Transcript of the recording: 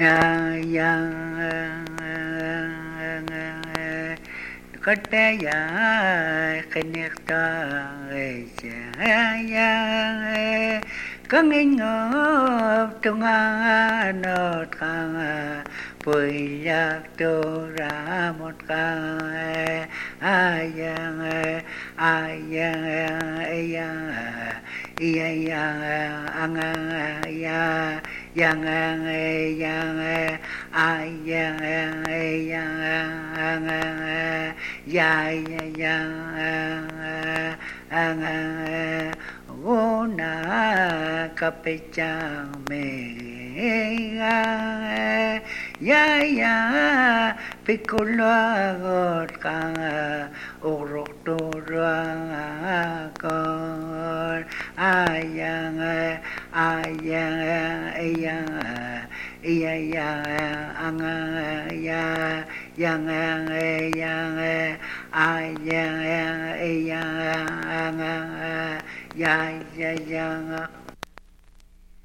Kotaya kenekta ya kangingop tunganot kang puyak turamot kang ayang ayang ang yang una kapechang mega ya pikulagot kang urok turangon ayang ang yang